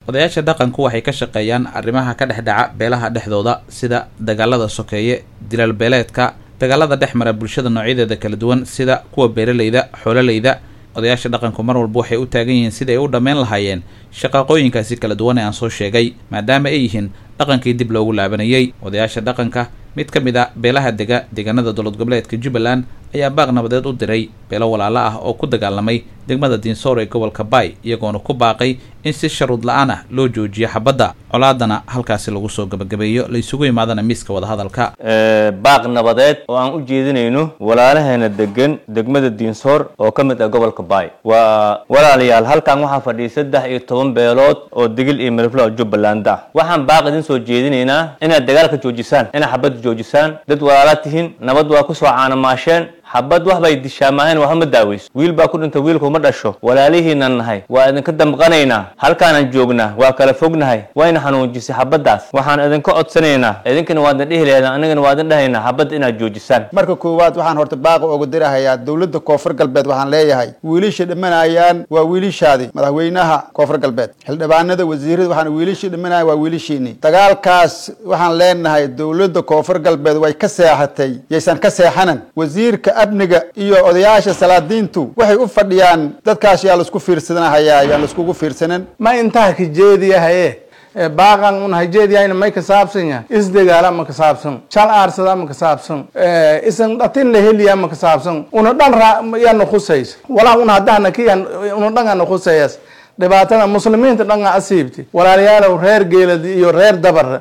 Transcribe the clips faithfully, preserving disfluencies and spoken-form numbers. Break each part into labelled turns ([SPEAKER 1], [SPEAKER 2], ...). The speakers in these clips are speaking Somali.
[SPEAKER 1] odayaasha dhaqanku waxay ka shaqeeyaan arrimaha ka dhex dhaca beelaha dhexdooda sida dagaalada sokeeye dilal beeleedka dagaalada dhex mara bulshada noocyadeeda kala duwan sida kuwa beeralayda xoolalayda odayaasha dhaqanku mar walba waxay u taagan yihiin sida ay u dhammayn lahaayeen shaqaqooyinkaasi kala duwan ee aan soo sheegay maadaama ay yihiin dhaqankii dib loogu laabanayay odayaasha dhaqanka mid ka mid a beelaha dega deegaanada dowlad goboleedka Jubbaland ayaa baaq nabadeed u diray beelo walaalo ah oo ku dagaalamay degmada Dinsoor ee gobolka Bay iyagoona ku baaqay in si sharud la'aan ah loo joojiyo xabadda colaadana halkaasi lagu soo gabagabeeyo la isugu yimaadana miiska wada hadalka
[SPEAKER 2] ee baaq nabadeed oo aan u jeedinayno walaalaheena degan degmada Dinsoor oo ka mid ah gobolka Bay waa walaalayaal halkan waxa fadhiya saddex iyo toban beelood oo digil iyo miliflo Jubbaland ah waxaan baaq idin soo jeedinaynaa inaad dagaalka joojisaan inaad xabadda joojisaan dad walaalo tihiin nabad waa ku soo caanamaasheen xabad wax bay dishaamaayeen wax ma daawayso wiil baa ku dhintay wiilku ma dhasho walaalihiina nahay waa idin ka damqanaynaa halkaan joognaa waa kala fognahay wayna xanuujisay xabadaas waxaan idin ka codsanaynaa idinkana waad dhihi leedahay anigana waad dhahaynaa xabad inaad joojisaan
[SPEAKER 3] marka koowaad waxaan horta baaq ugu dirahayaa dawladda koonfur galbeed waxaan leeyahay wiilasha dhimanayaan waa wiilashaadi madaxweynaha koonfur galbeed xildhibaanada wasiirada waxaan wiilasha dhimanayaan waa wiilashiini dagaalkaas waxaan leenahay dawladda koonfur galbeed way ka seexatay yeysan ka seexanan wasiirka abniga iyo odayaasha salaadiintu waxay u fadhiyaan dadkaas yaa la isku fiirsadanayaa yaa la isku fiirsanan
[SPEAKER 4] ma intaa ka jeediyahay baaqan un hajeediyayna may ka saabsan yahay isdagaala ma ka saabsan shal aarsada ma ka saabsan ee isan dhatin la heliya ma ka saabsan una dhan yaa nuqusaysa wala una hadana kiyan una dhan nuqusayas dhibaatada muslimiinta dhanka asiibti walaalayaal reer geelad iyo reer dabar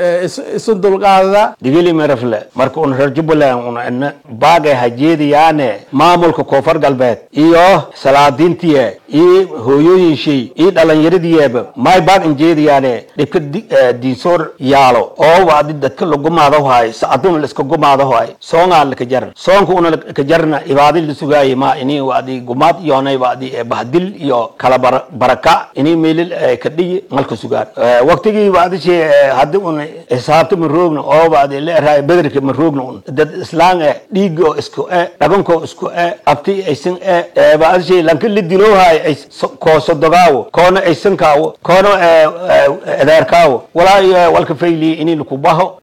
[SPEAKER 4] isu dulqaada
[SPEAKER 5] digili marafle marka un reer Jubbaland una in baaqay hajeediyaane maamulka koonfur galbeed iyo salaadiintii iyo hooyooyinshay iyo dhalinyaradiyaba may baaq injeediyaane dhibka Dinsoor yaalo oo waadi dadka lagu maado hay saadun la iska gumaado hay soongal ka jar soonku una ka jarna ibaadil sugaay ma ini waadi gumaad yoonay waadi bahdil iyo kala bar baraka ini meelil ka dhigi malka sugaar waqtigii waadi hadii un xisaabta maroogna oo waadi leeyahay bedelka maroogna dad islaan ee dhiigo isku ee dhaganko isku ee abti aysan ee waadi lanka la diloohay ay ko sodogaawo koona aysan kaawo koona eedarkaawo walaa walka fayli ini ku baho